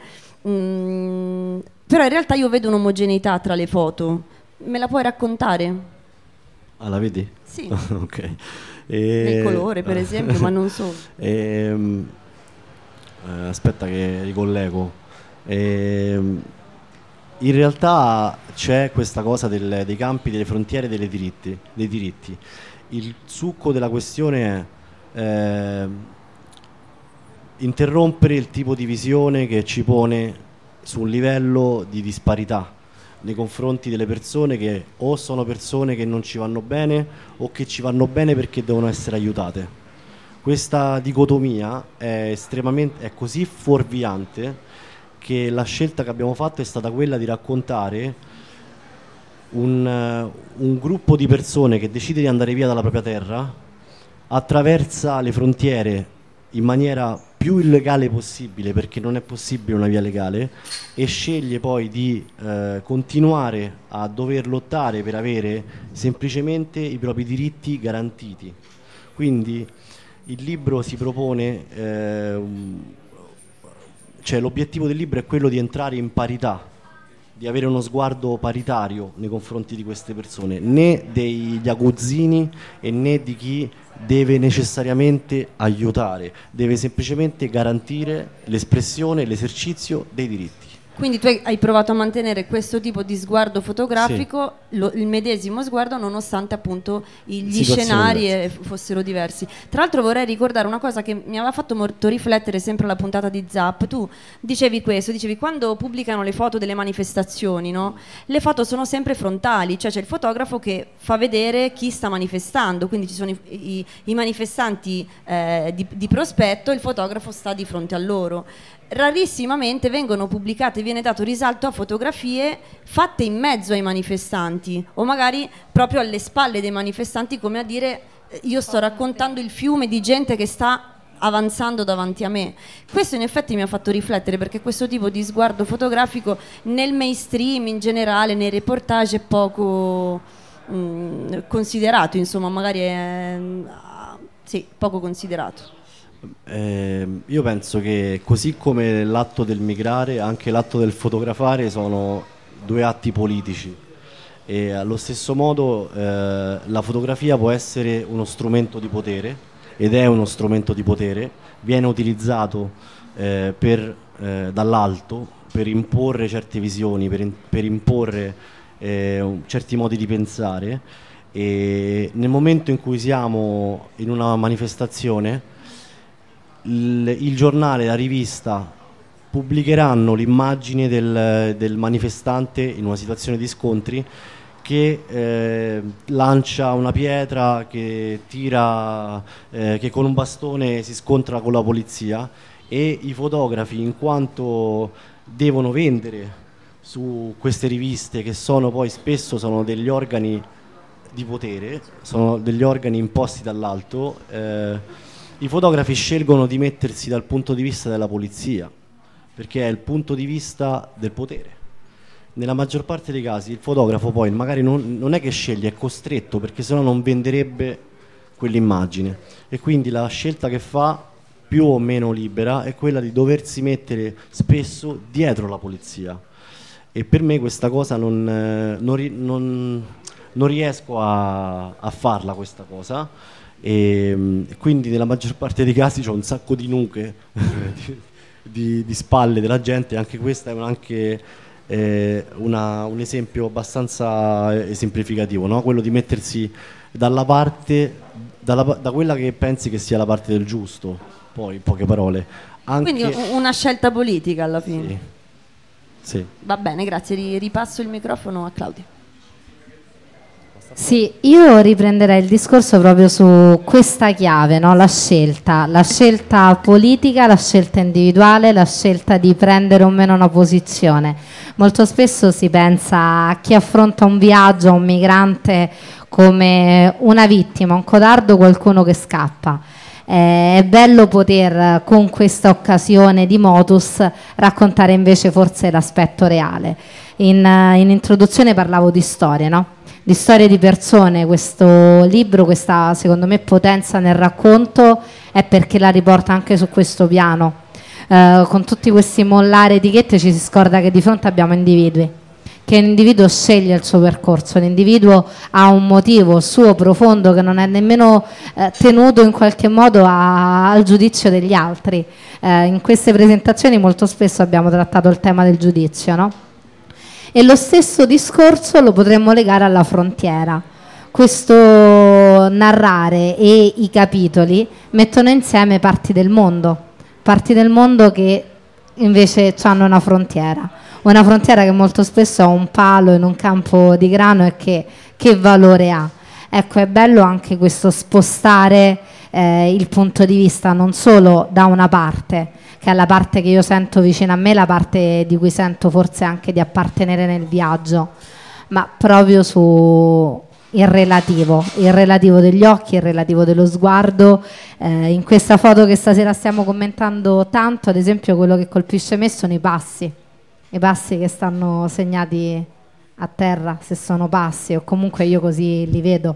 B: Mm, però in realtà io vedo un'omogeneità tra le foto, me la puoi raccontare?
C: Ah, la vedi?
B: Sì,
C: Ok.
B: nel
C: E...
B: colore per esempio, ma non solo.
C: Ehm, eh, aspetta che ricollego. Ehm, in realtà c'è questa cosa del- dei campi, delle frontiere, delle diritti, dei diritti. Il succo della questione è ehm, interrompere il tipo di visione che ci pone su un livello di disparità nei confronti delle persone che o sono persone che non ci vanno bene o che ci vanno bene perché devono essere aiutate. Questa dicotomia è estremamente, è così fuorviante che la scelta che abbiamo fatto è stata quella di raccontare un, eh, un gruppo di persone che decide di andare via dalla propria terra, attraversa le frontiere in maniera più illegale possibile, perché non è possibile una via legale, e sceglie poi di eh, continuare a dover lottare per avere semplicemente i propri diritti garantiti. Quindi il libro si propone, eh, un- cioè l'obiettivo del libro è quello di entrare in parità, di avere uno sguardo paritario nei confronti di queste persone, né degli aguzzini e né di chi deve necessariamente aiutare, deve semplicemente garantire l'espressione e l'esercizio dei diritti.
B: Quindi tu hai hai provato a mantenere questo tipo di sguardo fotografico, lo- il medesimo sguardo, nonostante appunto i- gli
C: Situazioni
B: scenari
C: diverse.
B: eh, f- fossero diversi. Tra l'altro vorrei ricordare una cosa che mi aveva fatto molto riflettere sempre alla puntata di Zap. Tu dicevi questo, dicevi quando pubblicano le foto delle manifestazioni, no? Le foto sono sempre frontali, cioè c'è il fotografo che fa vedere chi sta manifestando, quindi ci sono i, i- i manifestanti eh, di, di prospetto, il fotografo sta di fronte a loro. Rarissimamente vengono pubblicate, viene dato risalto a fotografie fatte in mezzo ai manifestanti o magari proprio alle spalle dei manifestanti, come a dire eh, io sto raccontando il fiume di gente che sta avanzando davanti a me. Questo in effetti mi ha fatto riflettere, perché questo tipo di sguardo fotografico nel mainstream in generale, nei reportage, è poco mm, considerato, insomma, magari è mm, ah, sì, poco considerato.
C: Eh, io penso che così come l'atto del migrare, anche l'atto del fotografare sono due atti politici, e allo stesso modo eh, la fotografia può essere uno strumento di potere, ed è uno strumento di potere, viene utilizzato eh, per, eh, dall'alto per imporre certe visioni, per, in- per imporre eh, un- certi modi di pensare, e nel momento in cui siamo in una manifestazione il, il giornale, la rivista pubblicheranno l'immagine del, del manifestante in una situazione di scontri che eh, lancia una pietra, che tira, eh, che con un bastone si scontra con la polizia, e i fotografi, in quanto devono vendere su queste riviste, che sono poi spesso sono degli organi di potere, sono degli organi imposti dall'alto. Eh, i fotografi scelgono di mettersi dal punto di vista della polizia, perché è il punto di vista del potere. Nella maggior parte dei casi il fotografo poi magari non, non è che sceglie, è costretto, perché sennò non venderebbe quell'immagine, e quindi la scelta che fa, più o meno libera, è quella di doversi mettere spesso dietro la polizia, e per me questa cosa non, eh, non, ri- non, non riesco a, a farla questa cosa, e mh, quindi nella maggior parte dei casi c'ho un sacco di nuche di, di, di spalle della gente. Anche questa è un, anche eh, una, un esempio abbastanza esemplificativo, no? Quello di mettersi dalla parte, dalla, da quella che pensi che sia la parte del giusto, poi in poche parole. Anche...
B: Quindi una scelta politica alla fine.
C: Sì. Sì.
B: Va bene, grazie. Ripasso il microfono a Claudia.
A: Sì, io riprenderei il discorso proprio su questa chiave, no? La scelta, la scelta politica, la scelta individuale, la scelta di prendere o meno una posizione. Molto spesso si pensa a chi affronta un viaggio, a un migrante, come una vittima, un codardo, qualcuno che scappa. Eh, è bello poter con questa occasione di Motus raccontare invece forse l'aspetto reale. In, in introduzione parlavo di storie, no? Di storie di persone. Questo libro, questa secondo me potenza nel racconto è perché la riporta anche su questo piano. Eh, con tutti questi mollare etichette ci si scorda che di fronte abbiamo individui, che l'individuo sceglie il suo percorso, l'individuo ha un motivo suo profondo che non è nemmeno eh, tenuto in qualche modo a, al giudizio degli altri. Eh, in queste presentazioni molto spesso abbiamo trattato il tema del giudizio, no? E lo stesso discorso lo potremmo legare alla frontiera. Questo narrare e i capitoli mettono insieme parti del mondo, parti del mondo che invece hanno una frontiera. Una frontiera che molto spesso ha un palo in un campo di grano, e che, che valore ha. Ecco, è bello anche questo spostare eh, il punto di vista non solo da una parte, che è la parte che io sento vicino a me, la parte di cui sento forse anche di appartenere nel viaggio, ma proprio su il relativo, il relativo degli occhi, il relativo dello sguardo. Eh, in questa foto che stasera stiamo commentando tanto, ad esempio, quello che colpisce me sono i passi. I passi che stanno segnati a terra, se sono passi, o comunque io così li vedo.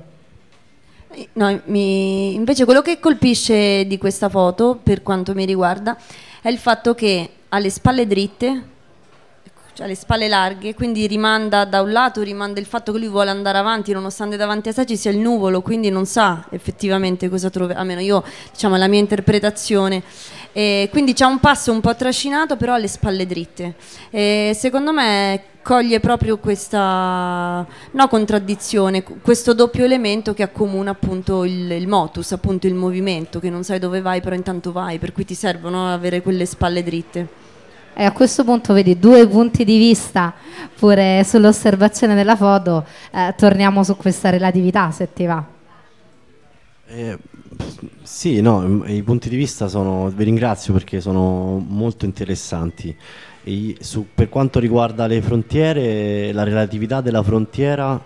B: No, mi... invece quello che colpisce di questa foto, per quanto mi riguarda, è il fatto che ha le spalle dritte, cioè le spalle larghe, quindi rimanda da un lato, rimanda il fatto che lui vuole andare avanti nonostante davanti a sé ci sia il nuvolo, quindi non sa effettivamente cosa troverà, almeno io, diciamo, è la mia interpretazione. E quindi c'ha un passo un po' trascinato, però ha le spalle dritte. E secondo me coglie proprio questa no, contraddizione, questo doppio elemento che accomuna appunto il, il motus, appunto il movimento, che non sai dove vai però intanto vai, per cui ti servono avere quelle spalle dritte.
A: E a questo punto vedi due punti di vista pure sull'osservazione della foto. Eh, torniamo su questa relatività, se ti va.
C: Eh, sì, no, i punti di vista sono, vi ringrazio perché sono molto interessanti. E su, per quanto riguarda le frontiere, la relatività della frontiera,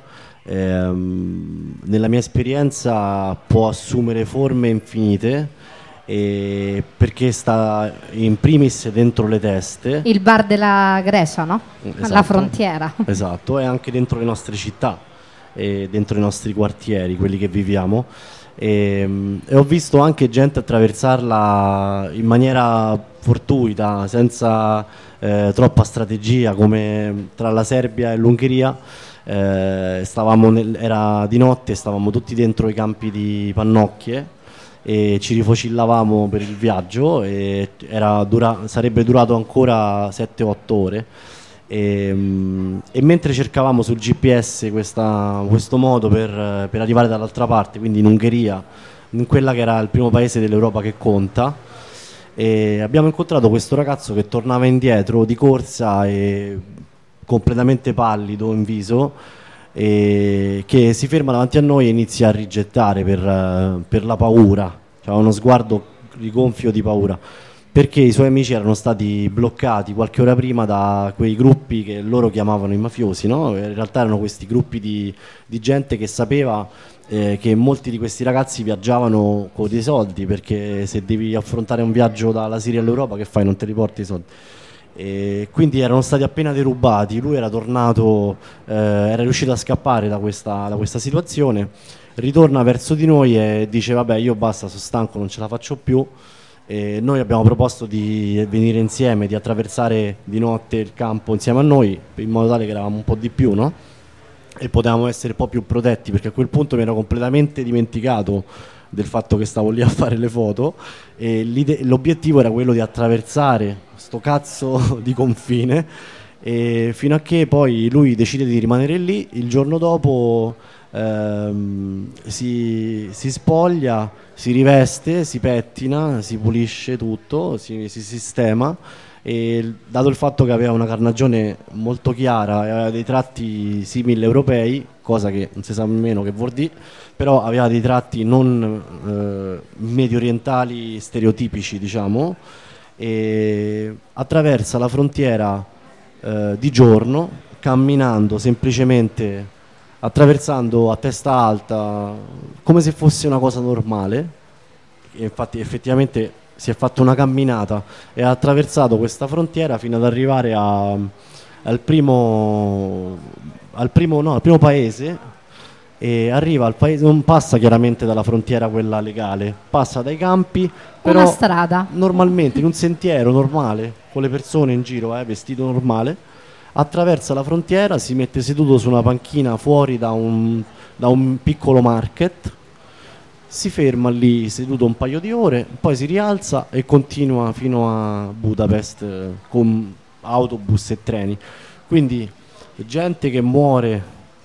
C: ehm, nella mia esperienza può assumere forme infinite, eh, perché sta in primis dentro le teste.
A: Il bar della Grecia, no?
C: Esatto,
A: la frontiera.
C: Esatto, e anche dentro le nostre città, e dentro i nostri quartieri, quelli che viviamo. E, e ho visto anche gente attraversarla in maniera fortuita, senza eh, troppa strategia, come tra la Serbia e l'Ungheria. Eh, stavamo nel, era di notte, stavamo tutti dentro i campi di pannocchie e ci rifocillavamo per il viaggio, e era dura, sarebbe durato ancora sette otto ore. E, e mentre cercavamo sul G P S questa, questo modo per, per arrivare dall'altra parte, quindi in Ungheria, in quella che era il primo paese dell'Europa che conta, e abbiamo incontrato questo ragazzo che tornava indietro di corsa e completamente pallido in viso, e che si ferma davanti a noi e inizia a rigettare per, per la paura, cioè uno sguardo rigonfio di paura. perché i suoi amici erano stati bloccati qualche ora prima da quei gruppi che loro chiamavano i mafiosi, no? In realtà erano questi gruppi di, di gente che sapeva eh, che molti di questi ragazzi viaggiavano con dei soldi, perché se devi affrontare un viaggio dalla Siria all'Europa, che fai? Non te li porti i soldi. E quindi erano stati appena derubati, lui era tornato, eh, era riuscito a scappare da questa, da questa situazione, ritorna verso di noi e dice vabbè, io basta, sono stanco, non ce la faccio più. E noi abbiamo proposto di venire insieme, di attraversare di notte il campo insieme a noi, in modo tale che eravamo un po' di più, no? E potevamo essere un po' più protetti, perché a quel punto mi ero completamente dimenticato del fatto che stavo lì a fare le foto, e l'obiettivo era quello di attraversare sto cazzo di confine, e fino a che poi lui decide di rimanere lì. Il giorno dopo ehm, si, si spoglia, si riveste, si pettina, si pulisce tutto, si, si sistema, e dato il fatto che aveva una carnagione molto chiara e aveva dei tratti simili europei, cosa che non si sa nemmeno che vuol dire, però aveva dei tratti non eh, medio orientali stereotipici, diciamo, e attraversa la frontiera eh, di giorno, camminando semplicemente, attraversando a testa alta come se fosse una cosa normale. E infatti effettivamente si è fatto una camminata e ha attraversato questa frontiera fino ad arrivare a, al primo al primo no, al primo paese, e arriva al paese, non passa chiaramente dalla frontiera quella legale, passa dai campi, però
A: una strada
C: normalmente in un sentiero normale, con le persone in giro, eh, vestito normale, attraversa la frontiera, si mette seduto su una panchina fuori da un, da un piccolo market, si ferma lì seduto un paio di ore, poi si rialza e continua fino a Budapest eh, con autobus e treni. Quindi gente che muore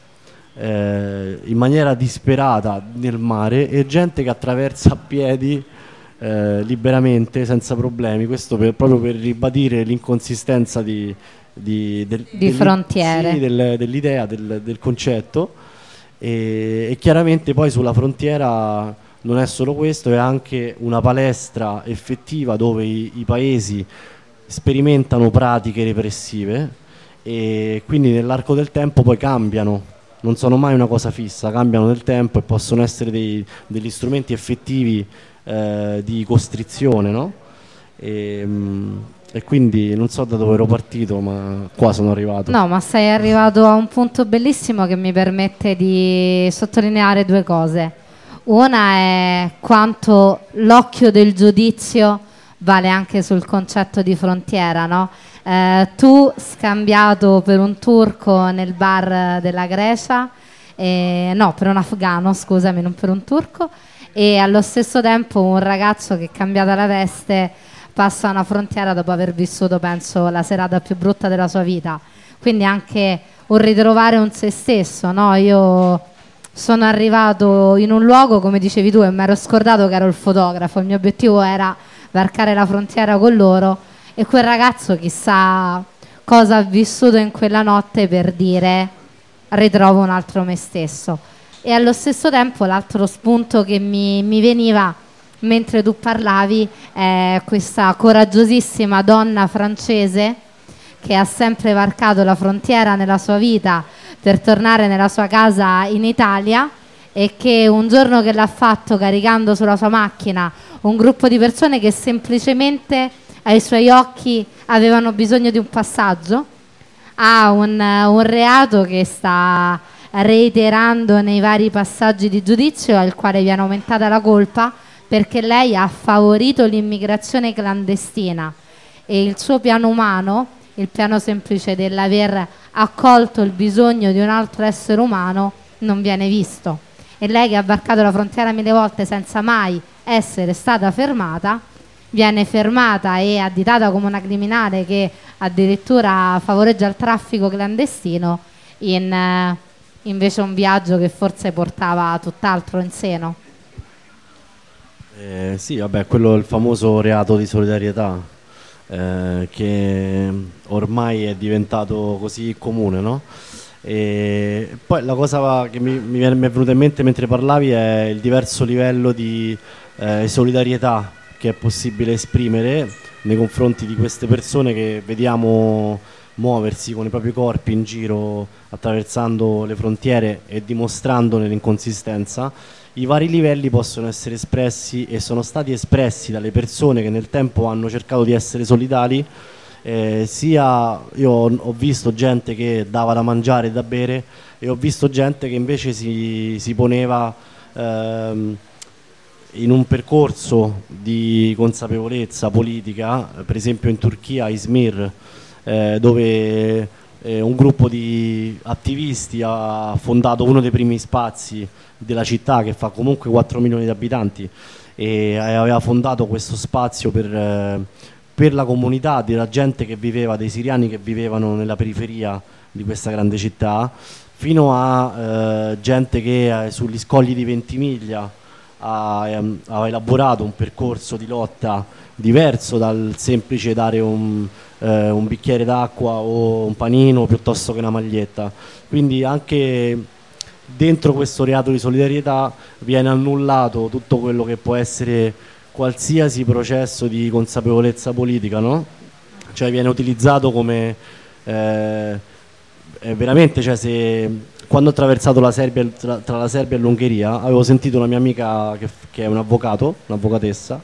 C: eh, in maniera disperata nel mare, e gente che attraversa a piedi eh, liberamente senza problemi. Questo per, proprio per ribadire l'inconsistenza di, di, del,
A: di frontiere,
C: sì, del, dell'idea, del, del concetto. E, e chiaramente poi sulla frontiera non è solo questo, è anche una palestra effettiva dove i, i paesi sperimentano pratiche repressive, e quindi nell'arco del tempo poi cambiano, non sono mai una cosa fissa, cambiano nel tempo e possono essere dei, degli strumenti effettivi eh, di costrizione, no? E, mh, e quindi non so da dove ero partito, ma qua sono arrivato.
A: No, ma sei arrivato a un punto bellissimo che mi permette di sottolineare due cose. Una è quanto l'occhio del giudizio vale anche sul concetto di frontiera, no? Eh, tu scambiato per un turco nel bar della Grecia, eh, no, per un afgano, scusami, non per un turco, e allo stesso tempo un ragazzo che, cambiata la veste, passa una frontiera dopo aver vissuto, penso, la serata più brutta della sua vita. Quindi anche un ritrovare un se stesso, no? Io sono arrivato in un luogo, come dicevi tu, e mi ero scordato che ero il fotografo. Il mio obiettivo era varcare la frontiera con loro, e quel ragazzo chissà cosa ha vissuto in quella notte per dire ritrovo un altro me stesso. E allo stesso tempo l'altro spunto che mi, mi veniva mentre tu parlavi è questa coraggiosissima donna francese che ha sempre varcato la frontiera nella sua vita per tornare nella sua casa in Italia, e che un giorno che l'ha fatto caricando sulla sua macchina un gruppo di persone che semplicemente ai suoi occhi avevano bisogno di un passaggio, ha un, un reato che sta reiterando nei vari passaggi di giudizio, al quale viene aumentata la colpa perché lei ha favorito l'immigrazione clandestina, e il suo piano umano, il piano semplice dell'aver accolto il bisogno di un altro essere umano, non viene visto. E lei, che ha varcato la frontiera mille volte senza mai essere stata fermata, viene fermata e additata come una criminale che addirittura favoreggia il traffico clandestino, in eh, invece un viaggio che forse portava tutt'altro in seno.
C: Eh, sì, vabbè, quello è il famoso reato di solidarietà, eh, che ormai è diventato così comune, no? E poi la cosa che mi, mi è venuta in mente mentre parlavi è il diverso livello di eh, solidarietà che è possibile esprimere nei confronti di queste persone che vediamo muoversi con i propri corpi in giro attraversando le frontiere e dimostrandone l'inconsistenza. I vari livelli possono essere espressi e sono stati espressi dalle persone che nel tempo hanno cercato di essere solidali, eh, sia io ho visto gente che dava da mangiare e da bere e ho visto gente che invece si, si poneva ehm, in un percorso di consapevolezza politica, per esempio in Turchia, Izmir, eh, dove eh, un gruppo di attivisti ha fondato uno dei primi spazi della città, che fa comunque quattro milioni di abitanti, e aveva fondato questo spazio per, eh, per la comunità della gente che viveva, dei siriani che vivevano nella periferia di questa grande città, fino a eh, gente che eh, sugli scogli di Ventimiglia ha, ehm, ha elaborato un percorso di lotta diverso dal semplice dare un, eh, un bicchiere d'acqua o un panino piuttosto che una maglietta. Quindi anche dentro questo reato di solidarietà viene annullato tutto quello che può essere qualsiasi processo di consapevolezza politica, no? Cioè viene utilizzato come eh, veramente, cioè se quando ho attraversato la Serbia, tra, tra la Serbia e l'Ungheria, avevo sentito una mia amica che, che è un avvocato, un'avvocatessa,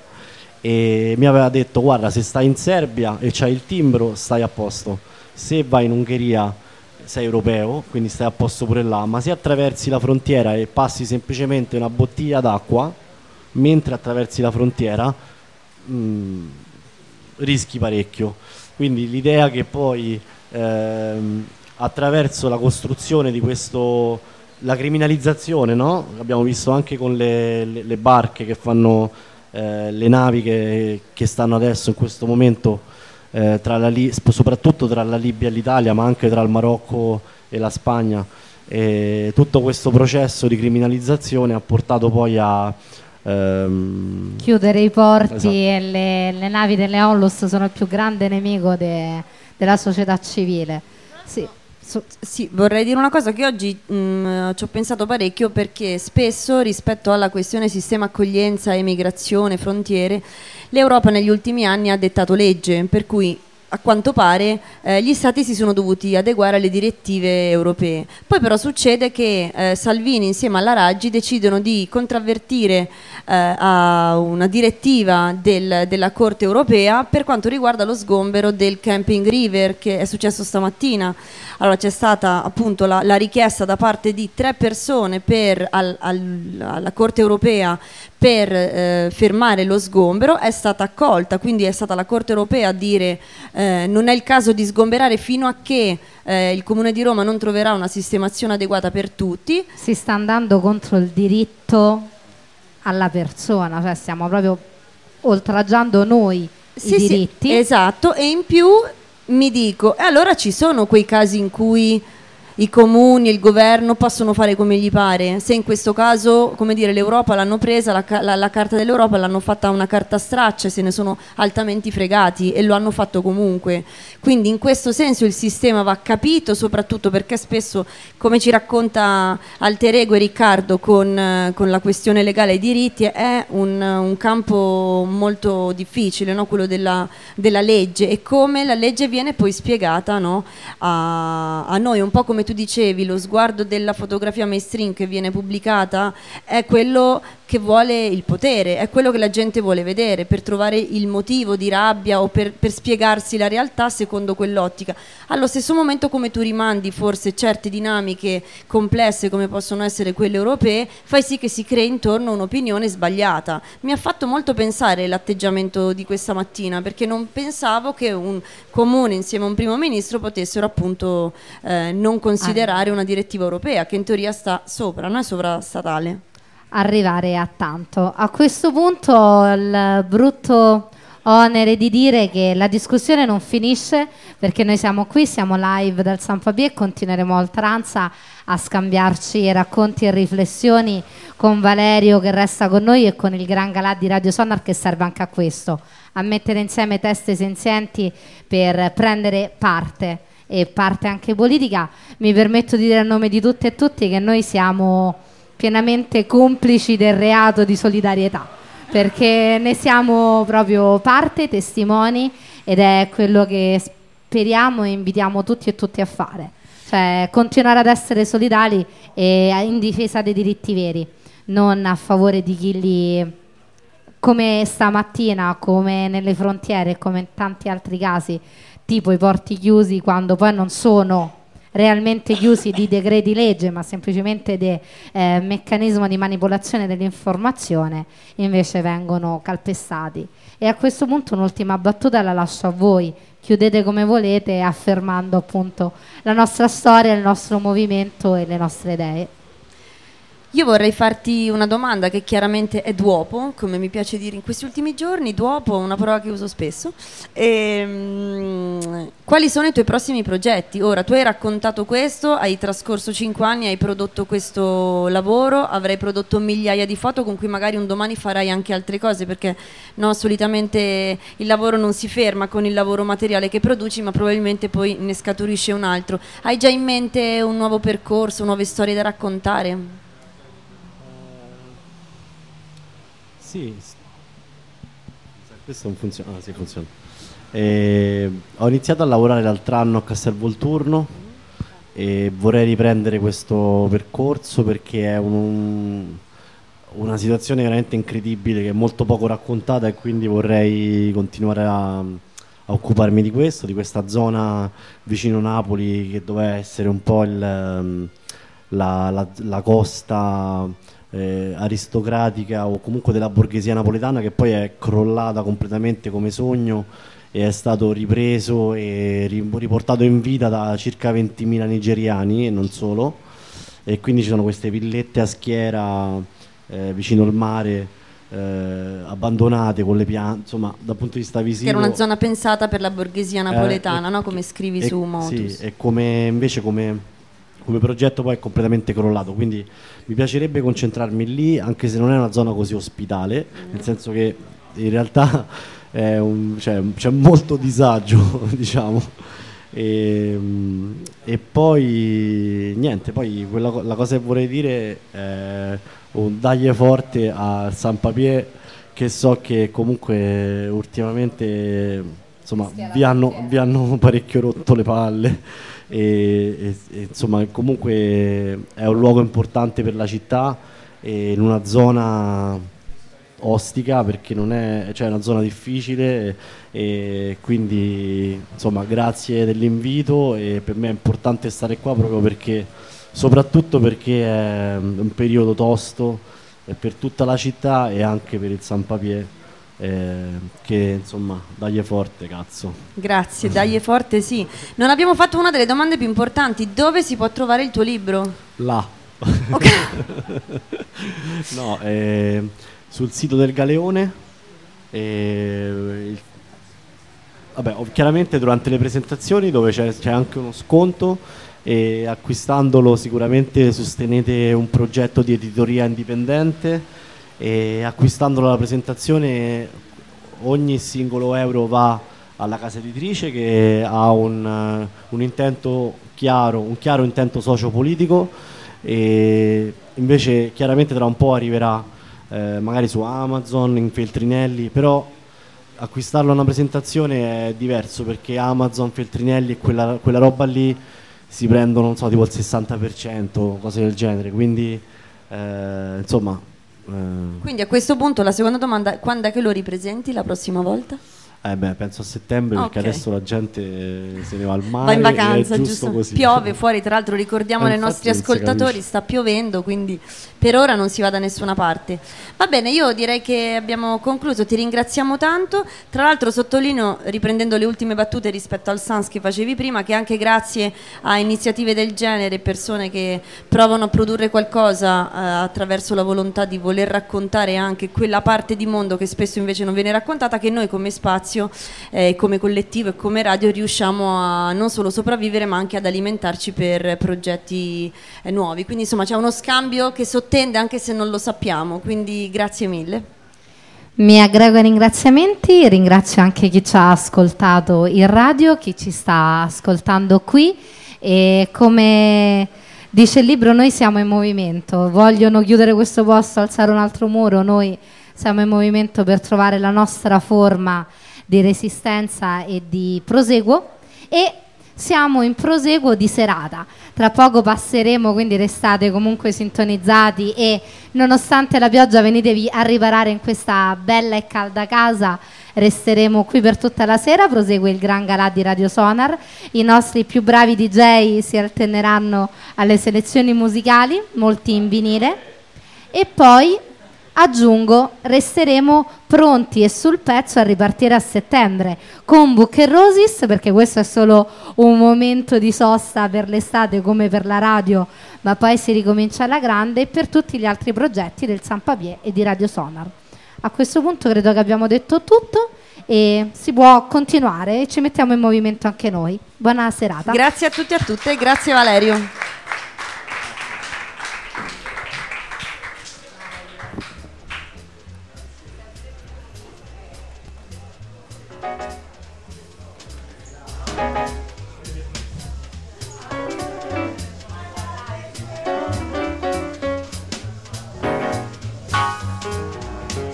C: e mi aveva detto: guarda, se stai in Serbia e c'hai il timbro stai a posto, se vai in Ungheria sei europeo, quindi stai a posto pure là, ma se attraversi la frontiera e passi semplicemente una bottiglia d'acqua mentre attraversi la frontiera, mh, rischi parecchio. Quindi l'idea che poi ehm, attraverso la costruzione di questo, la criminalizzazione, no? Abbiamo visto anche con le, le, le barche che fanno eh, le navi che, che stanno adesso in questo momento Eh, tra la, soprattutto tra la Libia e l'Italia, ma anche tra il Marocco e la Spagna, e tutto questo processo di criminalizzazione ha portato poi a ehm...
A: chiudere i porti. Esatto. E le, le navi delle Onlus sono il più grande nemico de, della società civile. Sì.
B: So, sì, vorrei dire una cosa che oggi mh, ci ho pensato parecchio, perché spesso rispetto alla questione sistema accoglienza, emigrazione, frontiere, l'Europa negli ultimi anni ha dettato legge, per cui a quanto pare eh, gli stati si sono dovuti adeguare alle direttive europee. Poi però succede che eh, Salvini insieme alla Raggi decidono di contravvertire eh, a una direttiva del, della Corte europea per quanto riguarda lo sgombero del Camping River, che è successo stamattina. Allora c'è stata appunto la, la richiesta da parte di tre persone per, al, al, alla Corte europea per eh, fermare lo sgombero, è stata accolta, quindi è stata la Corte europea a dire eh, non è il caso di sgomberare fino a che eh, il Comune di Roma non troverà una sistemazione adeguata per tutti.
A: Si sta andando contro il diritto alla persona, cioè stiamo proprio oltraggiando noi
B: sì,
A: i diritti.
B: Sì, esatto, e in più mi dico, e allora ci sono quei casi in cui i comuni e il governo possono fare come gli pare? Se in questo caso, come dire, l'Europa l'hanno presa, la, la, la carta dell'Europa l'hanno fatta una carta straccia, se ne sono altamente fregati e lo hanno fatto comunque. Quindi in questo senso il sistema va capito, soprattutto perché spesso, come ci racconta Alter Ego e Riccardo con, con la questione legale ai diritti, è un, un campo molto difficile, no? Quello della, della legge, e come la legge viene poi spiegata, no? a, a noi, un po' come tu dicevi, lo sguardo della fotografia mainstream che viene pubblicata è quello che vuole il potere, è quello che la gente vuole vedere per trovare il motivo di rabbia o per, per spiegarsi la realtà secondo quell'ottica. Allo stesso momento, come tu rimandi forse certe dinamiche complesse come possono essere quelle europee, fai sì che si crei intorno un'opinione sbagliata. Mi ha fatto molto pensare l'atteggiamento di questa mattina, perché non pensavo che un comune insieme a un primo ministro potessero appunto eh, non considerare una direttiva europea che in teoria sta sopra, non è sovrastatale.
A: Arrivare a tanto. A questo punto il brutto onere di dire che la discussione non finisce, perché noi siamo qui, siamo live dal San Fabiè e continueremo a oltranza a scambiarci racconti e riflessioni con Valerio, che resta con noi, e con il Gran Galà di Radio Sonar, che serve anche a questo, a mettere insieme teste senzienti per prendere parte, e parte anche politica. Mi permetto di dire a nome di tutte e tutti che noi siamo pienamente complici del reato di solidarietà, perché ne siamo proprio parte, testimoni, ed è quello che speriamo e invitiamo tutti e tutti a fare, cioè continuare ad essere solidali e in difesa dei diritti veri, non a favore di chi li, come stamattina, come nelle frontiere, come in tanti altri casi, tipo i porti chiusi, quando poi non sono realmente chiusi di decreti legge, ma semplicemente di eh, meccanismo di manipolazione dell'informazione, invece vengono calpestati. E a questo punto un'ultima battuta la lascio a voi, chiudete come volete, affermando appunto la nostra storia, il nostro movimento e le nostre idee.
B: Io vorrei farti una domanda che chiaramente è duopo, come mi piace dire in questi ultimi giorni, duopo, una parola che uso spesso. E, quali sono i tuoi prossimi progetti? Ora, tu hai raccontato questo, hai trascorso cinque anni, hai prodotto questo lavoro, avrai prodotto migliaia di foto con cui magari un domani farai anche altre cose, perché no, solitamente il lavoro non si ferma con il lavoro materiale che produci, ma probabilmente poi ne scaturisce un altro. Hai già in mente un nuovo percorso, nuove storie da raccontare?
C: Sì, questo non funziona. Ah, sì, funziona. Eh, ho iniziato a lavorare l'altro anno a Castelvolturno e vorrei riprendere questo percorso perché è un, una situazione veramente incredibile che è molto poco raccontata, e quindi vorrei continuare a, a occuparmi di questo, di questa zona vicino Napoli che doveva essere un po' il, la, la, la costa Eh, aristocratica o comunque della borghesia napoletana, che poi è crollata completamente come sogno e è stato ripreso e riportato in vita da circa ventimila nigeriani e non solo, e quindi ci sono queste villette a schiera eh, vicino al mare, eh, abbandonate con le piante, insomma dal punto di vista visivo
B: che era una zona pensata per la borghesia napoletana,
C: eh,
B: no? Come scrivi
C: e,
B: su Motus.
C: sì, e come invece come come progetto poi è completamente crollato, quindi mi piacerebbe concentrarmi lì, anche se non è una zona così ospitale, mm. nel senso che in realtà è un, cioè, c'è molto disagio diciamo, e, e poi niente, poi quella, la cosa che vorrei dire è un daglie forte a San Papier, che so che comunque ultimamente insomma vi hanno, vi hanno parecchio rotto le palle. E, e, e insomma comunque è un luogo importante per la città e in una zona ostica, perché non è, cioè è una zona difficile, e, e quindi insomma grazie dell'invito, e per me è importante stare qua proprio perché, soprattutto perché è un periodo tosto per tutta la città e anche per il San Papier. Eh, che insomma dagli forte, cazzo.
B: Grazie, dagli forte, sì. Non abbiamo fatto una delle domande più importanti: dove si può trovare il tuo libro?
C: Là.
B: Okay.
C: No, eh, sul sito del Galeone, eh, il, vabbè, chiaramente durante le presentazioni, dove c'è, c'è anche uno sconto, e acquistandolo sicuramente sostenete un progetto di editoria indipendente, e acquistandolo alla presentazione ogni singolo euro va alla casa editrice, che ha un, un intento chiaro, un chiaro intento sociopolitico, e invece chiaramente tra un po' arriverà eh, magari su Amazon, in Feltrinelli, però acquistarlo a una presentazione è diverso, perché Amazon, Feltrinelli e quella, quella roba lì si prendono, non so, tipo il sessanta per cento, cose del genere, quindi eh, insomma.
B: Quindi a questo punto la seconda domanda: quando è che lo ripresenti la prossima volta?
C: Eh beh, penso a settembre, perché
B: okay.
C: adesso la gente se ne va al mare,
B: va in vacanza,
C: è giusto,
B: giusto
C: così.
B: Piove fuori, tra l'altro ricordiamo ai nostri ascoltatori, sta piovendo, quindi per ora non si va da nessuna parte. Va bene, io direi che abbiamo concluso, ti ringraziamo tanto. Tra l'altro sottolineo, riprendendo le ultime battute rispetto al Sans che facevi prima, che anche grazie a iniziative del genere, persone che provano a produrre qualcosa eh, attraverso la volontà di voler raccontare anche quella parte di mondo che spesso invece non viene raccontata, che noi come spazio, eh, come collettivo e come radio riusciamo a non solo sopravvivere ma anche ad alimentarci per progetti eh, nuovi. Quindi insomma c'è uno scambio che sottende anche se non lo sappiamo, quindi grazie mille.
A: Mi aggrego ai ringraziamenti, ringrazio anche chi ci ha ascoltato in radio, chi ci sta ascoltando qui, e come dice il libro noi siamo in movimento, vogliono chiudere questo posto, alzare un altro muro, noi siamo in movimento per trovare la nostra forma di resistenza e di proseguo, e siamo in proseguo di serata. Tra poco passeremo, quindi restate comunque sintonizzati e nonostante la pioggia venitevi a riparare in questa bella e calda casa. Resteremo qui per tutta la sera, prosegue il Gran Galà di Radio Sonar, i nostri più bravi D J si alterneranno alle selezioni musicali, molti in vinile, e poi aggiungo, resteremo pronti e sul pezzo a ripartire a settembre con Book and Roses, perché questo è solo un momento di sosta per l'estate come per la radio, ma poi si ricomincia alla grande, e per tutti gli altri progetti del Sans Papier e di Radio Sonar. A questo punto credo che abbiamo detto tutto e si può continuare e ci mettiamo in movimento anche noi. Buona serata.
B: Grazie a tutti e a tutte, grazie Valerio.